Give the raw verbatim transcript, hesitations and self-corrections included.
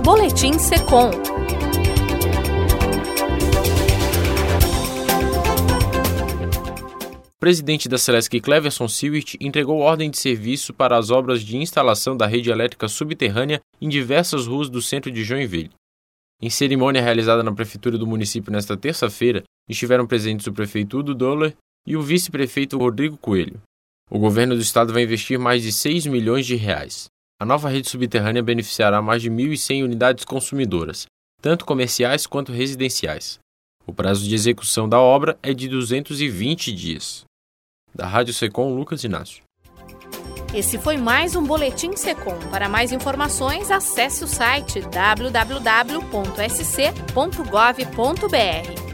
Boletim Secom. O presidente da Celesc, Cleverson Siewert, entregou ordem de serviço para as obras de instalação da rede elétrica subterrânea em diversas ruas do centro de Joinville. Em cerimônia realizada na prefeitura do município nesta terça-feira, estiveram presentes o prefeito Udo Doller e o vice-prefeito Rodrigo Coelho. O governo do estado vai investir mais de seis milhões de reais. A nova rede subterrânea beneficiará mais de mil e cem unidades consumidoras, tanto comerciais quanto residenciais. O prazo de execução da obra é de duzentos e vinte dias. Da Rádio Secom, Lucas Inácio. Esse foi mais um Boletim Secom. Para mais informações, acesse o site w w w ponto s c ponto gov ponto b r.